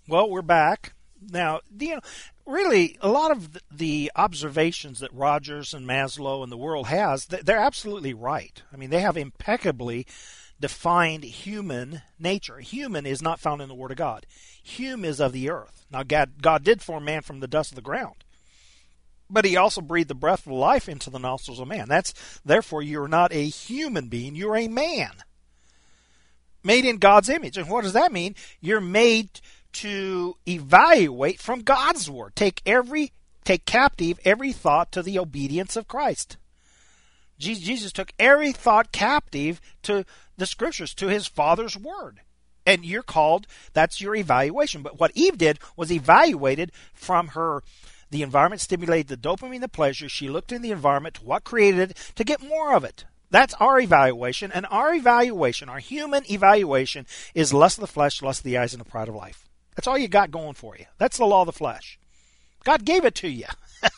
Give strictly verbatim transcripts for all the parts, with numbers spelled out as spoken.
Well, we're back. Now, you know, really, a lot of the observations that Rogers and Maslow and the world has, they're absolutely right. I mean, they have impeccably defined human nature. Human is not found in the Word of God. Hume is of the earth. Now, God, God did form man from the dust of the ground, but He also breathed the breath of life into the nostrils of man. That's therefore you're not a human being; you're a man, made in God's image. And what does that mean? You're made to evaluate from God's word. Take every, take captive every thought to the obedience of Christ. Jesus took every thought captive to the scriptures, to His Father's word. And you're called, that's your evaluation. But what Eve did was evaluated from her, the environment stimulated the dopamine, the pleasure. She looked in the environment to what created it to get more of it. That's our evaluation. And our evaluation, our human evaluation, is lust of the flesh, lust of the eyes, and the pride of life. That's all you got going for you. That's the law of the flesh. God gave it to you.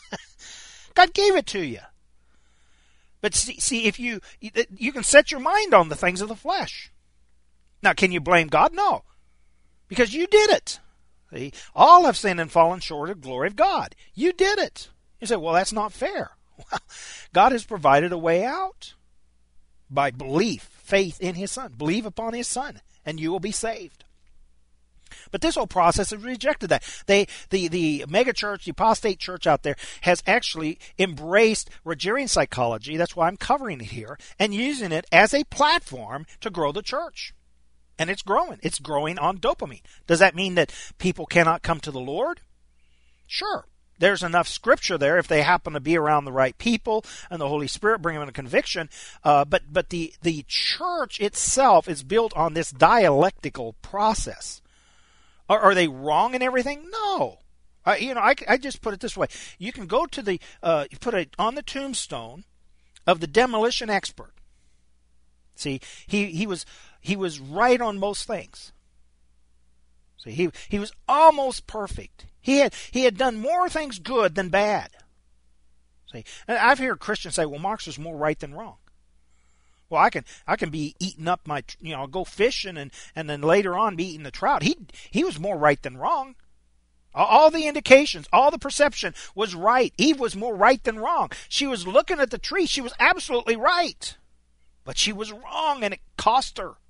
God gave it to you. But see, see, if you, you can set your mind on the things of the flesh. Now, can you blame God? No. Because you did it. See, all have sinned and fallen short of the glory of God. You did it. You say, well, that's not fair. Well, God has provided a way out by belief, faith in His Son. Believe upon His Son, and you will be saved. But this whole process has rejected that. They, the, the mega church, the apostate church out there, has actually embraced Rogerian psychology. That's why I'm covering it here, and using it as a platform to grow the church. And it's growing. It's growing on dopamine. Does that mean that people cannot come to the Lord? Sure. There's enough scripture there if they happen to be around the right people and the Holy Spirit bring them in a conviction. Uh, but but the, the church itself is built on this dialectical process. Are, are they wrong in everything? No. Uh, you know, I, I just put it this way. You can go to the, uh, you put it on the tombstone of the demolition expert. See, he, he was he was right on most things. See, he he was almost perfect. He had he had done more things good than bad. See, and I've heard Christians say, "Well, Marx was more right than wrong." Well, I can I can be eating up my, you know, go fishing and, and then later on be eating the trout. He he was more right than wrong. All the indications, all the perception was right. Eve was more right than wrong. She was looking at the tree. She was absolutely right. But she was wrong, and it cost her.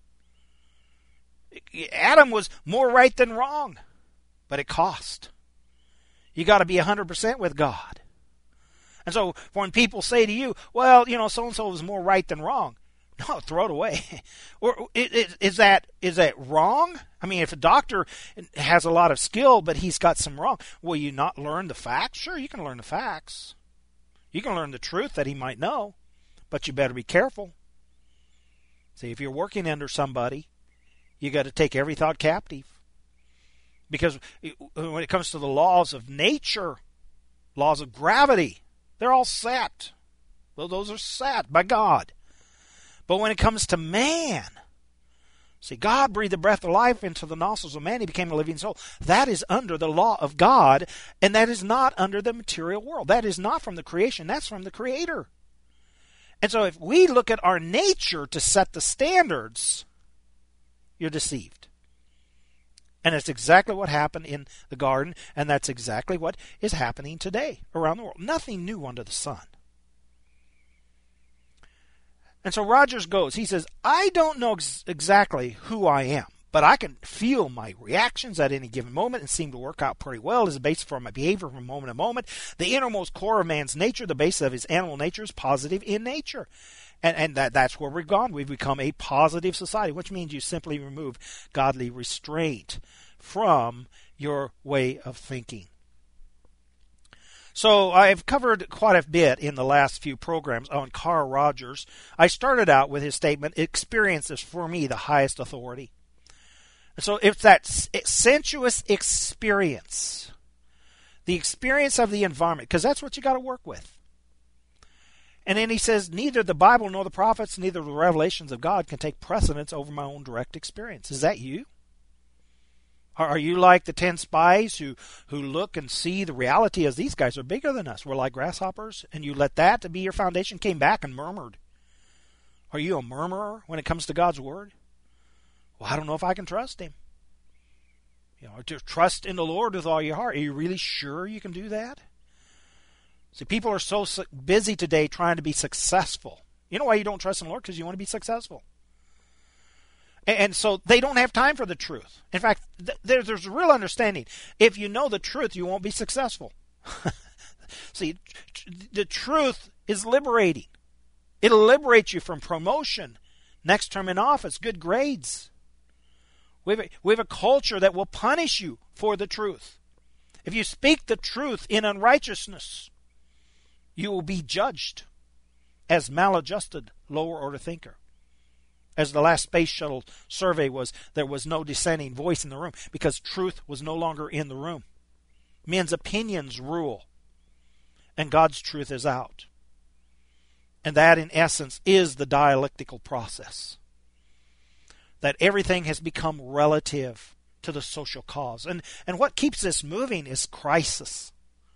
Adam was more right than wrong, but it cost. You got to be one hundred percent with God. And so when people say to you, well, you know, so-and-so was more right than wrong, no, throw it away. Or is, is that is that wrong? I mean, if a doctor has a lot of skill, but he's got some wrong, will you not learn the facts? Sure, you can learn the facts. You can learn the truth that he might know, but you better be careful. See, if you're working under somebody, you got to take every thought captive. Because when it comes to the laws of nature, laws of gravity, they're all set. Well, those are set by God. But when it comes to man, see, God breathed the breath of life into the nostrils of man. He became a living soul. That is under the law of God, and that is not under the material world. That is not from the creation. That's from the Creator. And so if we look at our nature to set the standards, you're deceived. And that's exactly what happened in the garden, and that's exactly what is happening today around the world. Nothing new under the sun. And so Rogers goes, he says, I don't know ex- exactly who I am, but I can feel my reactions at any given moment and seem to work out pretty well as a basis for my behavior from moment to moment. The innermost core of man's nature, the basis of his animal nature, is positive in nature. And, and that, that's where we've gone. We've become a positive society, which means you simply remove godly restraint from your way of thinking. So I've covered quite a bit in the last few programs on Carl Rogers. I started out with his statement, experience is for me the highest authority. And so it's that sensuous experience, the experience of the environment, because that's what you got to work with. And then he says, neither the Bible nor the prophets, neither the revelations of God can take precedence over my own direct experience. Is that you? Are you like the ten spies who, who look and see the reality as these guys are bigger than us? We're like grasshoppers, and you let that to be your foundation, came back and murmured. Are you a murmurer when it comes to God's word? Well, I don't know if I can trust him. You know, to trust in the Lord with all your heart. Are you really sure you can do that? See, people are so busy today trying to be successful. You know why you don't trust in the Lord? Because you want to be successful. And so they don't have time for the truth. In fact, there's, there's a real understanding. If you know the truth, you won't be successful. See, the truth is liberating. It'll liberate you from promotion, next term in office, good grades. We have, a, we have a culture that will punish you for the truth. If you speak the truth in unrighteousness, you will be judged as maladjusted, lower order thinker. As the last space shuttle survey was, there was no dissenting voice in the room because truth was no longer in the room. Men's opinions rule, and God's truth is out. And that, in essence, is the dialectical process. That everything has become relative to the social cause. And, and what keeps this moving is crisis.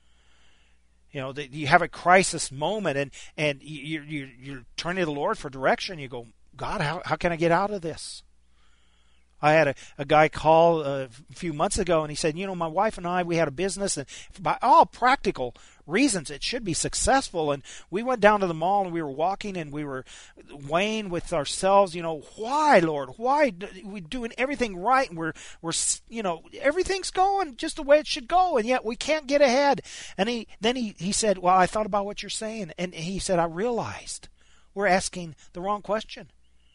You know, that you have a crisis moment, and, and you, you, you're turning to the Lord for direction. You go, God, how, how can I get out of this? I had a, a guy call a few months ago, and he said, you know, my wife and I, we had a business, and by all practical reasons, it should be successful. And we went down to the mall, and we were walking, and we were weighing with ourselves, you know, why, Lord? Why? We're doing everything right, and we're, we're, you know, everything's going just the way it should go, and yet we can't get ahead. And he then he, he said, well, I thought about what you're saying. And he said, I realized we're asking the wrong question.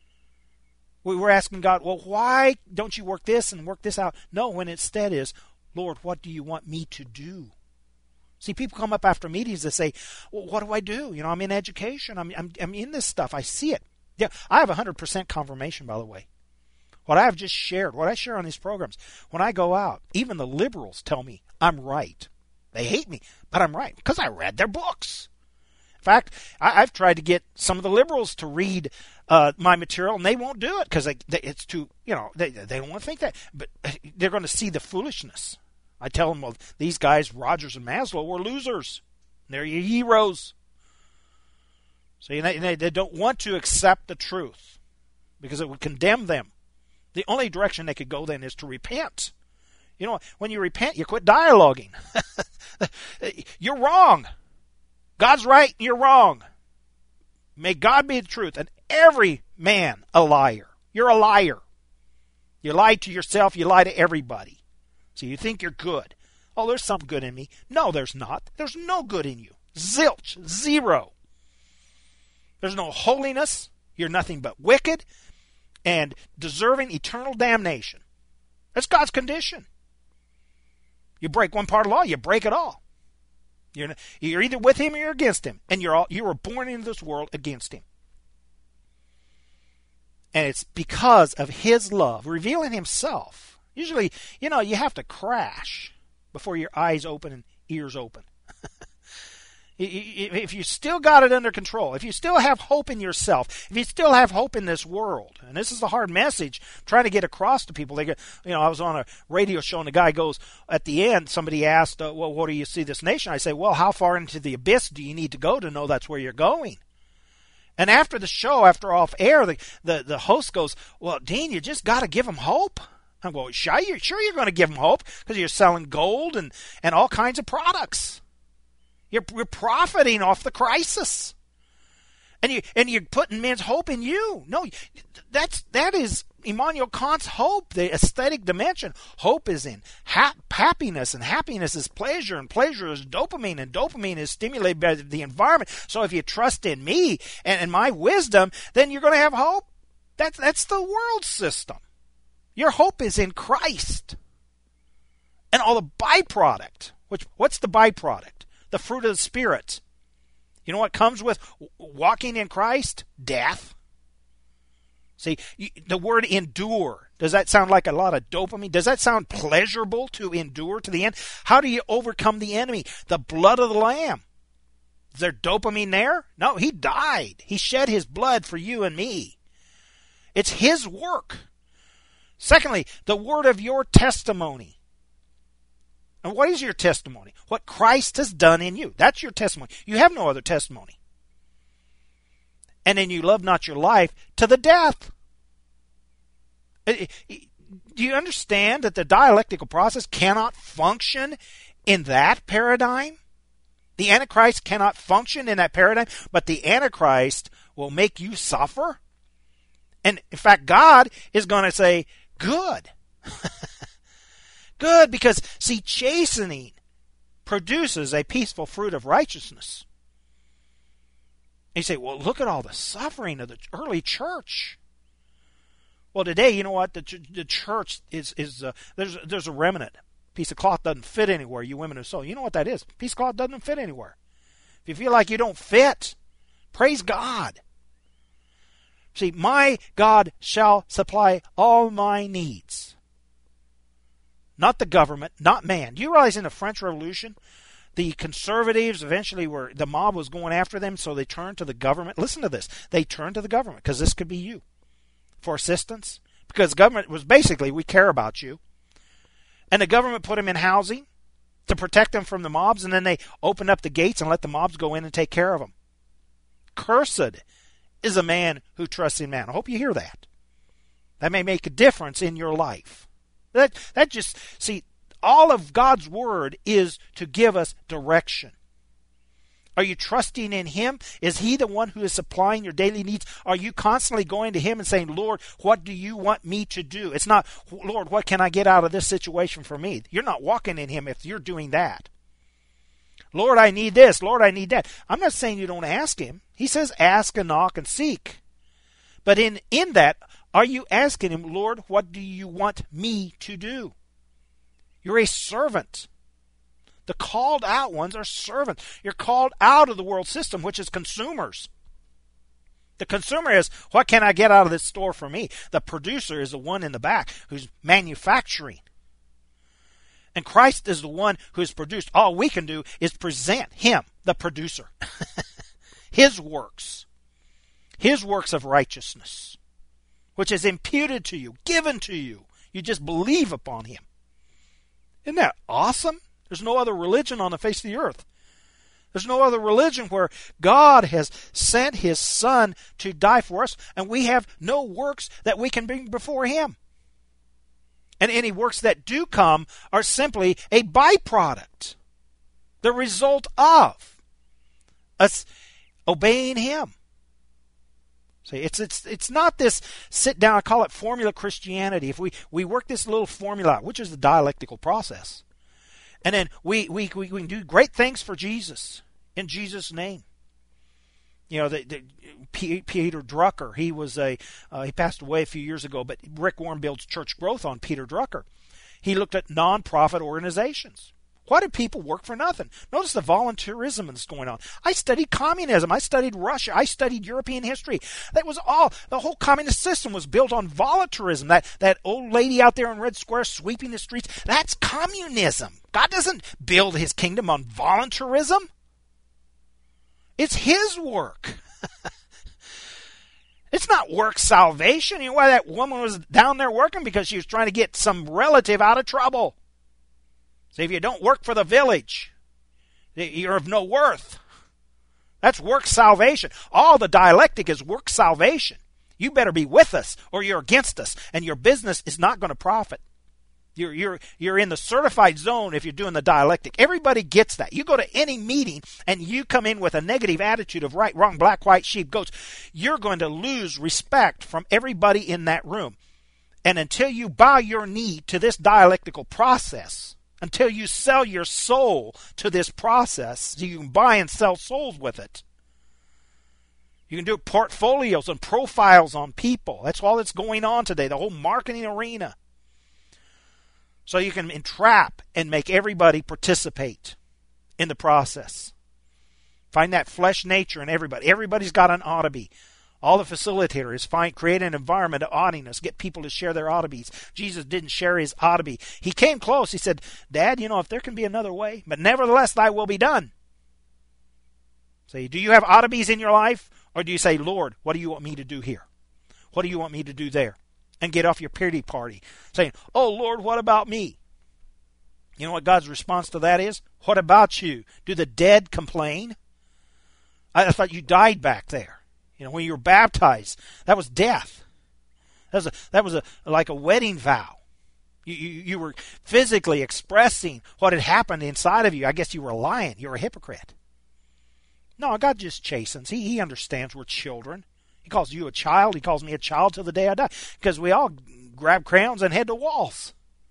We were asking God, well, why don't you work this and work this out? No, when instead is, Lord, what do you want me to do? See, people come up after meetings and say, well, what do I do? You know, I'm in education. I'm, I'm, I'm in this stuff. I see it. Yeah, I have one hundred percent confirmation, by the way. What I have just shared, what I share on these programs, when I go out, even the liberals tell me I'm right. They hate me, but I'm right because I read their books. In fact, I, I've tried to get some of the liberals to read uh, my material, and they won't do it because they, they, it's too, you know, they, they don't want to think that. But they're going to see the foolishness. I tell them, well, these guys, Rogers and Maslow, were losers. They're your heroes. So you know, they, they don't want to accept the truth because it would condemn them. The only direction they could go then is to repent. You know, when you repent, you quit dialoguing. You're wrong. God's right, you're wrong. May God be the truth, and every man a liar. You're a liar. You lie to yourself, you lie to everybody. So you think you're good. Oh, there's some good in me. No, there's not. There's no good in you. Zilch. Zero. There's no holiness. You're nothing but wicked and deserving eternal damnation. That's God's condition. You break one part of the law, you break it all. You're, you're either with him or you're against him. And you're all, you were born into this world against him. And it's because of his love, revealing himself. Usually, you know, you have to crash before your eyes open and ears open. If you still got it under control, if you still have hope in yourself, if you still have hope in this world, and this is a hard message trying to get across to people. They go, you know, I was on a radio show and the guy goes, at the end, somebody asked, uh, well, what do you see this nation? I say, well, how far into the abyss do you need to go to know that's where you're going? And after the show, after off air, the, the, the host goes, well, Dean, you just got to give them hope. I'm going, sure, you're, sure you're going to give them hope because you're selling gold and, and all kinds of products. You're, you're profiting off the crisis. And, you, and you're putting men's hope in you. No, that's, that is Immanuel Kant's hope, the aesthetic dimension. Hope is in ha- happiness, and happiness is pleasure, and pleasure is dopamine, and dopamine is stimulated by the environment. So if you trust in me and, and my wisdom, then you're going to have hope. That's, that's the world system. Your hope is in Christ. And all the byproduct. Which, what's the byproduct? The fruit of the Spirit. You know what comes with walking in Christ? Death. See, you, the word endure, does that sound like a lot of dopamine? Does that sound pleasurable to endure to the end? How do you overcome the enemy? The blood of the Lamb. Is there dopamine there? No, he died. He shed his blood for you and me. It's his work. Secondly, the word of your testimony. And what is your testimony? What Christ has done in you. That's your testimony. You have no other testimony. And then you love not your life to the death. do you understand that the dialectical process cannot function in that paradigm? The Antichrist cannot function in that paradigm, but the Antichrist will make you suffer. And in fact, God is going to say, good. Good, because, see, chastening produces a peaceful fruit of righteousness. And you say, well, look at all the suffering of the early church. Well, today, you know what? The, the church is, is uh, there's, there's a remnant. Piece of cloth doesn't fit anywhere, you women who sew. You know what that is? Piece of cloth doesn't fit anywhere. If you feel like you don't fit, praise God. See, my God shall supply all my needs. Not the government, not man. Do you realize in the French Revolution, the conservatives eventually were, the mob was going after them, so they turned to the government. Listen to this. They turned to the government, because this could be you, for assistance. Because government was basically, we care about you. And the government put them in housing to protect them from the mobs, and then they opened up the gates and let the mobs go in and take care of them. Cursed is a man who trusts in man. I hope you hear that. That may make a difference in your life. That, that just, see, all of God's word is to give us direction. Are you trusting in him? Is he the one who is supplying your daily needs? Are you constantly going to him and saying, Lord, what do you want me to do? It's not, Lord, what can I get out of this situation for me? You're not walking in him if you're doing that. Lord, I need this. Lord, I need that. I'm not saying you don't ask him. He says, ask and knock and seek. But in, in that, are you asking him, Lord, what do you want me to do? You're a servant. The called out ones are servants. You're called out of the world system, which is consumers. The consumer is, what can I get out of this store for me? The producer is the one in the back who's manufacturing. And Christ is the one who has produced. All we can do is present him, the producer. His works. His works of righteousness, which is imputed to you, given to you. You just believe upon him. Isn't that awesome? There's no other religion on the face of the earth. There's no other religion where God has sent his Son to die for us, and we have no works that we can bring before him. And any works that do come are simply a byproduct, the result of us obeying him. See, it's it's it's not this sit down, I call it formula Christianity. If we, we work this little formula out, which is the dialectical process, and then we, we, we, we can do great things for Jesus, in Jesus' name. You know, the, the, P, Peter Drucker, he was a, uh, he passed away a few years ago, but Rick Warren builds church growth on Peter Drucker. He looked at non-profit organizations. Why do people work for nothing? Notice the volunteerism that's going on. I studied communism. I studied Russia. I studied European history. That was all. The whole communist system was built on volunteerism. That, that old lady out there in Red Square sweeping the streets, that's communism. God doesn't build his kingdom on volunteerism. It's his work. It's not work salvation. You know why that woman was down there working? Because she was trying to get some relative out of trouble. See, if you don't work for the village, you're of no worth. That's work salvation. All the dialectic is work salvation. You better be with us or you're against us, and your business is not going to profit. You're, you're, you're in the certified zone if you're doing the dialectic. Everybody gets that. You go to any meeting and you come in with a negative attitude of right, wrong, black, white, sheep, goats, you're going to lose respect from everybody in that room. And until you bow your knee to this dialectical process, until you sell your soul to this process, so you can buy and sell souls with it. You can do portfolios and profiles on people. That's all that's going on today, the whole marketing arena. So you can entrap and make everybody participate in the process. Find that flesh nature in everybody. Everybody's got an ought to be. All the facilitators find, create an environment of oughtiness, get people to share their ought to be's. Jesus didn't share his ought to be. He came close. He said, Dad, you know, if there can be another way, but nevertheless thy will be done. Say, do you have ought to be's in your life? Or do you say, Lord, what do you want me to do here? What do you want me to do there? And get off your pity party, saying, oh, Lord, what about me? You know what God's response to that is? What about you? Do the dead complain? I, I thought you died back there. You know, when you were baptized, that was death. That was a, that was a like a wedding vow. You, you, you were physically expressing what had happened inside of you. I guess you were lying. You were a hypocrite. No, God just chastens. He, he understands we're children. He calls you a child. He calls me a child till the day I die. Because we all grab crayons and head to walls.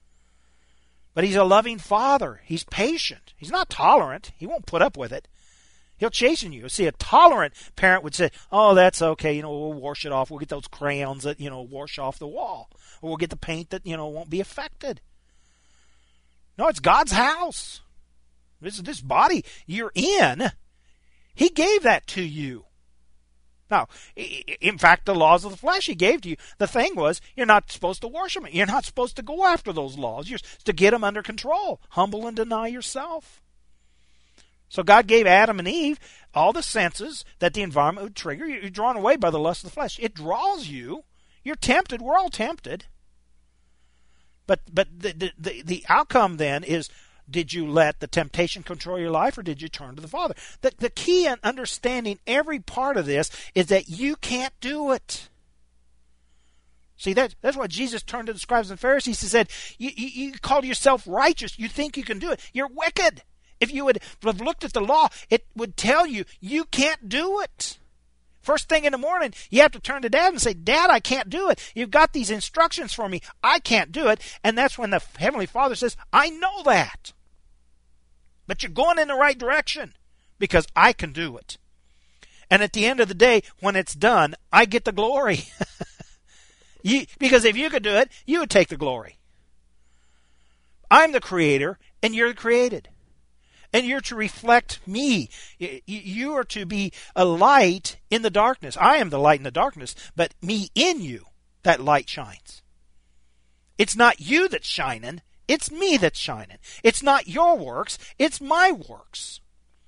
But he's a loving father. He's patient. He's not tolerant. He won't put up with it. He'll chasten you. See, a tolerant parent would say, oh, that's okay. You know, we'll wash it off. We'll get those crayons that, you know, wash off the wall. Or we'll get the paint that, you know, won't be affected. No, it's God's house. This, this body you're in, he gave that to you. Now, in fact, the laws of the flesh he gave to you. The thing was, you're not supposed to worship him. You're not supposed to go after those laws. You're to get them under control. Humble and deny yourself. So God gave Adam and Eve all the senses that the environment would trigger. You're drawn away by the lust of the flesh. It draws you. You're tempted. We're all tempted. But but the, the, the outcome then is, did you let the temptation control your life, or did you turn to the Father? The, the key in understanding every part of this is that you can't do it. See, that, that's why Jesus turned to the scribes and Pharisees and said, you, you, you call yourself righteous. You think you can do it. You're wicked. If you would have looked at the law, it would tell you, you can't do it. First thing in the morning, you have to turn to Dad and say, Dad, I can't do it. You've got these instructions for me. I can't do it. And that's when the Heavenly Father says, I know that. But you're going in the right direction because I can do it. And at the end of the day, when it's done, I get the glory. you, because if you could do it, you would take the glory. I'm the creator and you're the created. And you're to reflect me. You are to be a light in the darkness. I am the light in the darkness, but me in you, that light shines. It's not you that's shining. It's me that's shining. It's not your works. It's my works.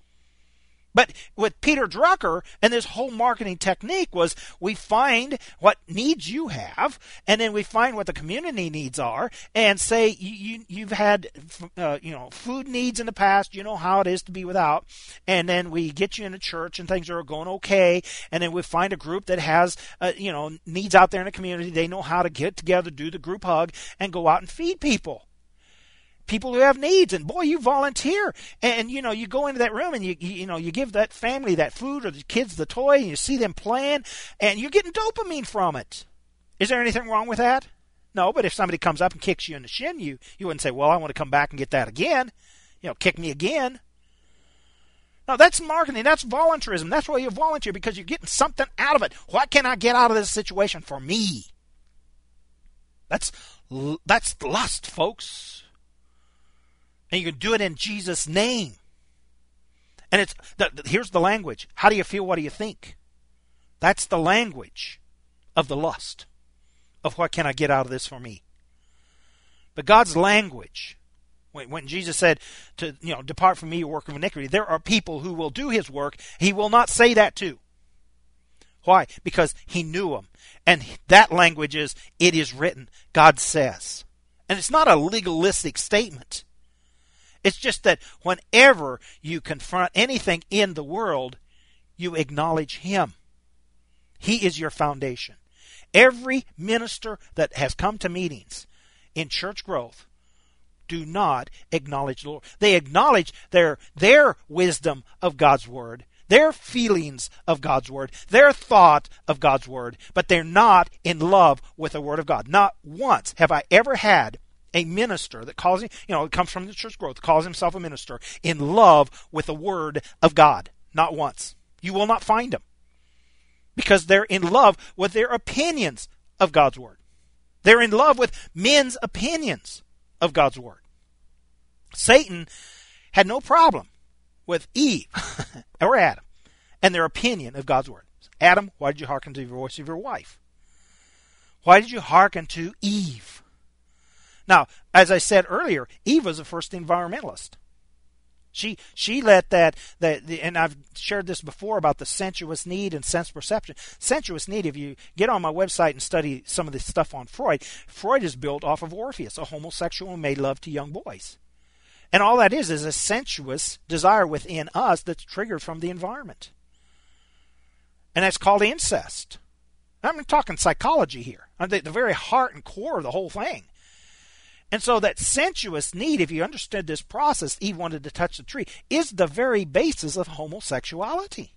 But with Peter Drucker and this whole marketing technique was, we find what needs you have, and then we find what the community needs are, and say you, you, you've had uh, you know food needs in the past, you know how it is to be without, and then we get you in a church and things are going okay, and then we find a group that has uh, you know needs out there in the community. They know how to get together, do the group hug, and go out and feed people. People who have needs, and boy, you volunteer, and you know you go into that room and you, you you know you give that family that food or the kids the toy, and you see them playing, and you're getting dopamine from it. Is there anything wrong with that? No, but if somebody comes up and kicks you in the shin, you you wouldn't say, well, I want to come back and get that again. You know, kick me again. No, that's marketing. That's volunteerism. That's why you volunteer, because you're getting something out of it. What can I get out of this situation for me? That's that's lust, folks. And you can do it in Jesus' name. And it's the, the, here's the language. How do you feel? What do you think? That's the language of the lust. Of what can I get out of this for me? But God's language, when, when Jesus said to you know depart from me, you work of iniquity, there are people who will do his work. He will not say that to. Why? Because he knew them. And that language is, it is written. God says. And it's not a legalistic statement. It's just that whenever you confront anything in the world, you acknowledge him. He is your foundation. Every minister that has come to meetings in church growth do not acknowledge the Lord. They acknowledge their, their wisdom of God's word, their feelings of God's word, their thought of God's word, but they're not in love with the word of God. Not once have I ever had a minister that calls him, you know, it comes from the church growth, calls himself a minister, in love with the word of God. Not once. You will not find them. Because they're in love with their opinions of God's word. They're in love with men's opinions of God's word. Satan had no problem with Eve or Adam and their opinion of God's word. Adam, why did you hearken to the voice of your wife? Why did you hearken to Eve? Now, as I said earlier, Eve was the first environmentalist. She she let that, that the, and I've shared this before about the sensuous need and sense perception. Sensuous need, if you get on my website and study some of this stuff on Freud, Freud is built off of Orpheus, a homosexual who made love to young boys. And all that is is a sensuous desire within us that's triggered from the environment. And that's called incest. I'm talking psychology here. I'm the, the very heart and core of the whole thing. And so that sensuous need, if you understood this process, Eve wanted to touch the tree, is the very basis of homosexuality.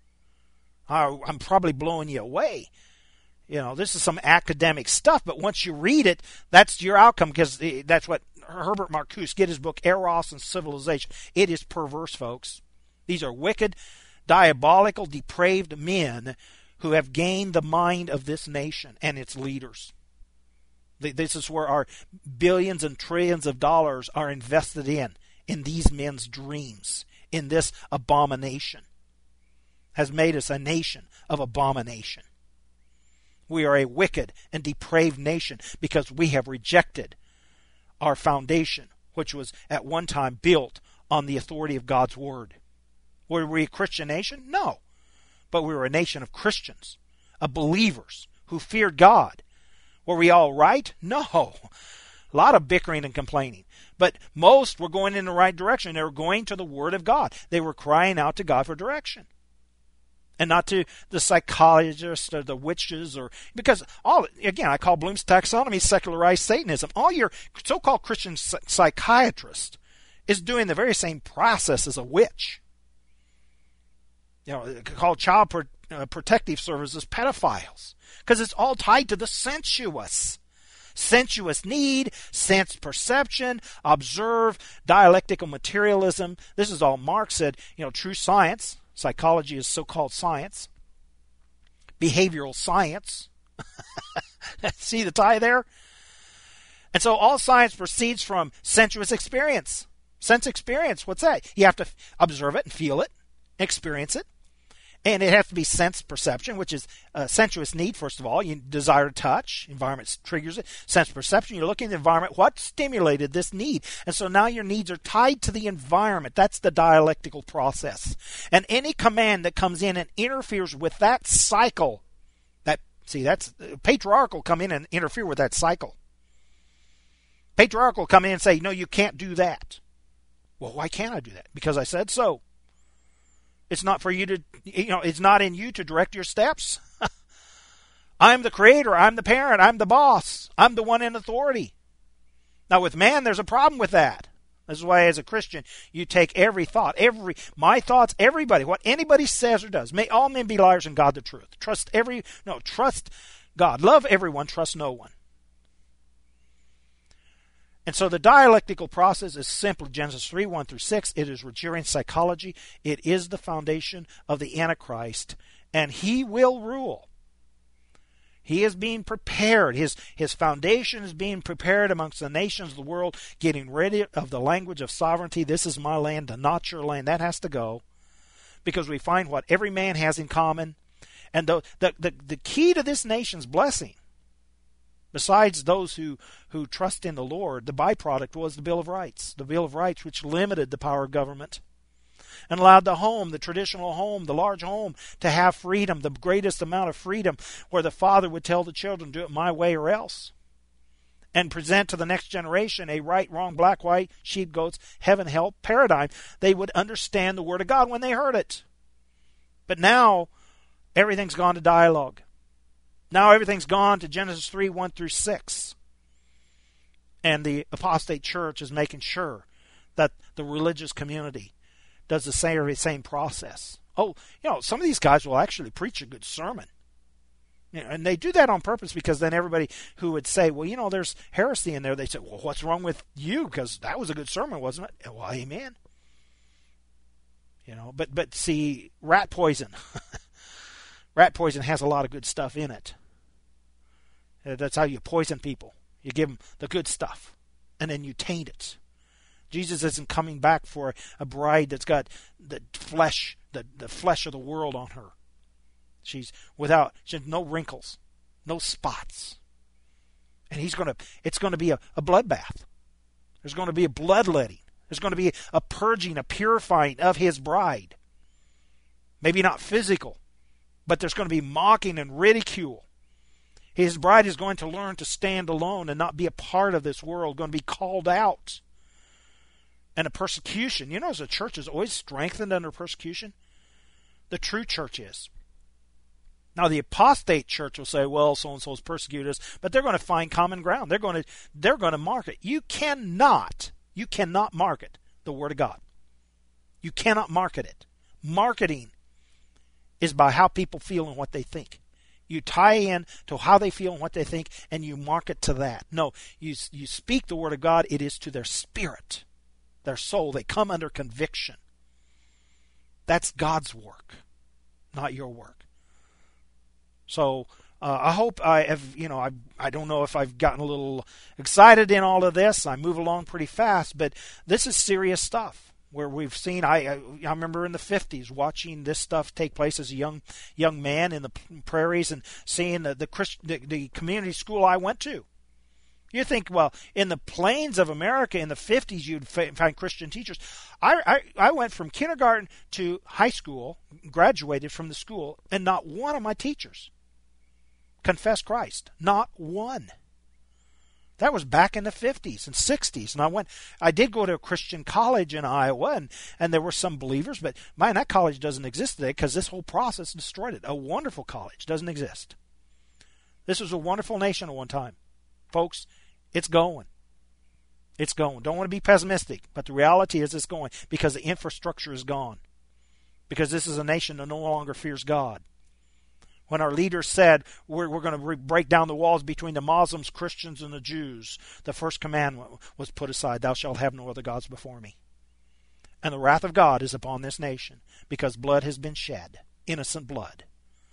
I'm probably blowing you away. You know, this is some academic stuff, but once you read it, that's your outcome, because that's what Herbert Marcuse, get his book Eros and Civilization. It is perverse, folks. These are wicked, diabolical, depraved men who have gained the mind of this nation and its leaders. This is where our billions and trillions of dollars are invested in, in these men's dreams, in this abomination. Has made us a nation of abomination. We are a wicked and depraved nation because we have rejected our foundation, which was at one time built on the authority of God's Word. Were we a Christian nation? No. But we were a nation of Christians, of believers who feared God. Were we all right? No. A lot of bickering and complaining. But most were going in the right direction. They were going to the Word of God. They were crying out to God for direction. And not to the psychologists or the witches, or because all again, I call Bloom's taxonomy secularized Satanism. All your so-called Christian psychiatrist is doing the very same process as a witch. You know, called child pro, uh, protective services pedophiles, because it's all tied to the sensuous. Sensuous need, sense perception, observe, dialectical materialism. This is all Marx said, you know, true science. Psychology is so-called science. Behavioral science. See the tie there? And so all science proceeds from sensuous experience. Sense experience, what's that? You have to observe it and feel it, experience it. And it has to be sense perception, which is a sensuous need, first of all. You desire to touch. Environment triggers it. Sense perception, you're looking at the environment. What stimulated this need? And so now your needs are tied to the environment. That's the dialectical process. And any command that comes in and interferes with that cycle, that see, that's patriarchal come in and interfere with that cycle. Patriarchal come in and say, no, you can't do that. Well, why can't I do that? Because I said so. It's not for you to, you know, it's not in you to direct your steps. I'm the creator. I'm the parent. I'm the boss. I'm the one in authority. Now with man, there's a problem with that. This is why as a Christian, you take every thought, every, my thoughts, everybody, what anybody says or does. May all men be liars and God the truth. Trust every, no, trust God. Love everyone, trust no one. And so the dialectical process is simply Genesis three, one through six. It is Rogerian psychology. It is the foundation of the Antichrist. And he will rule. He is being prepared. His, his foundation is being prepared amongst the nations of the world, getting rid of the language of sovereignty. This is my land, not your land. That has to go. Because we find what every man has in common. And the, the, the, the key to this nation's blessing, besides those who, who trust in the Lord, the byproduct was the Bill of Rights. The Bill of Rights, which limited the power of government and allowed the home, the traditional home, the large home, to have freedom, the greatest amount of freedom, where the father would tell the children, do it my way or else, and present to the next generation a right, wrong, black, white, sheep, goats, heaven, hell paradigm. They would understand the Word of God when they heard it. But now, everything's gone to dialogue. Now everything's gone to Genesis three, one through six. And the apostate church is making sure that the religious community does the same, same process. Oh, you know, some of these guys will actually preach a good sermon. You know, and they do that on purpose, because then everybody who would say, well, you know, there's heresy in there, they say, well, what's wrong with you? Because that was a good sermon, wasn't it? Well, amen. You know, but, but see, rat poison. Rat poison has a lot of good stuff in it. That's how you poison people. You give them the good stuff, and then you taint it. Jesus isn't coming back for a bride that's got the flesh, the, the flesh of the world on her. She's without, she has no wrinkles, no spots. And he's going to, it's going to be a, a bloodbath. There's going to be a bloodletting. There's going to be a purging, a purifying of his bride. Maybe not physical, but there's going to be mocking and ridicule. His bride is going to learn to stand alone and not be a part of this world, going to be called out. And a persecution. You know, as a church is always strengthened under persecution, the true church is. Now, the apostate church will say, well, so-and-so is persecuted us, but they're going to find common ground. They're going to, they're going to market. You cannot, you cannot market the Word of God. You cannot market it. Marketing is by how people feel and what they think. You tie in to how they feel and what they think, and you market to that. No, you, you speak the Word of God. It is to their spirit, their soul. They come under conviction. That's God's work, not your work. So uh, I hope I have, you know, I I don't know if I've gotten a little excited in all of this. I move along pretty fast, but this is serious stuff. Where we've seen, I I, I remember in the fifties watching this stuff take place as a young young man in the prairies and seeing the the, Christ, the the community school I went to. You think, well, in the plains of America in the fifties, you'd find Christian teachers. I, I, I went from kindergarten to high school, graduated from the school, and not one of my teachers confessed Christ. Not one. That was back in the fifties and sixties. And I went, I did go to a Christian college in Iowa, and, and there were some believers, but man, that college doesn't exist today because this whole process destroyed it. A wonderful college doesn't exist. This was a wonderful nation at one time. Folks, it's going. It's going. Don't want to be pessimistic, but the reality is it's going because the infrastructure is gone. Because this is a nation that no longer fears God. When our leaders said, we're, we're going to re- break down the walls between the Muslims, Christians, and the Jews, the first commandment was put aside, thou shalt have no other gods before me. And the wrath of God is upon this nation because blood has been shed, innocent blood.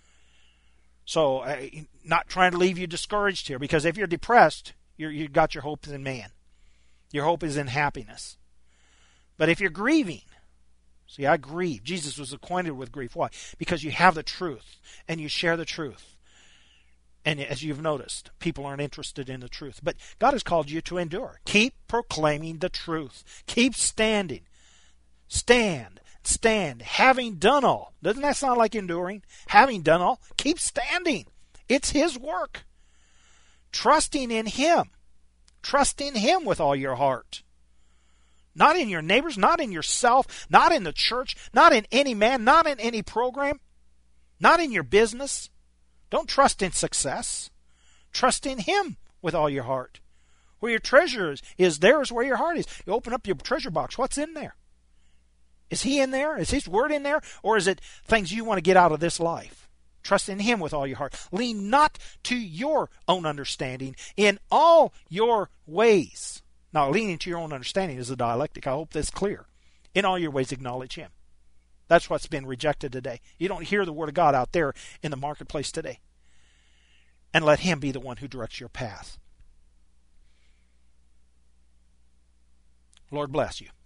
So, uh, not trying to leave you discouraged here, because if you're depressed, you're, you've got your hope in man. Your hope is in happiness. But if you're grieving, see, I grieve. Jesus was acquainted with grief. Why? Because you have the truth, and you share the truth. And as you've noticed, people aren't interested in the truth. But God has called you to endure. Keep proclaiming the truth. Keep standing. Stand. Stand. Having done all. Doesn't that sound like enduring? Having done all, keep standing. It's His work. Trusting in Him. Trusting Him with all your heart. Not in your neighbors, not in yourself, not in the church, not in any man, not in any program, not in your business. Don't trust in success. Trust in Him with all your heart. Where your treasure is, is there is where your heart is. You open up your treasure box. What's in there? Is He in there? Is His Word in there? Or is it things you want to get out of this life? Trust in Him with all your heart. Lean not to your own understanding in all your ways. Now, leaning to your own understanding is a dialectic. I hope that's clear. In all your ways, acknowledge Him. That's what's been rejected today. You don't hear the Word of God out there in the marketplace today. And let Him be the one who directs your path. Lord bless you.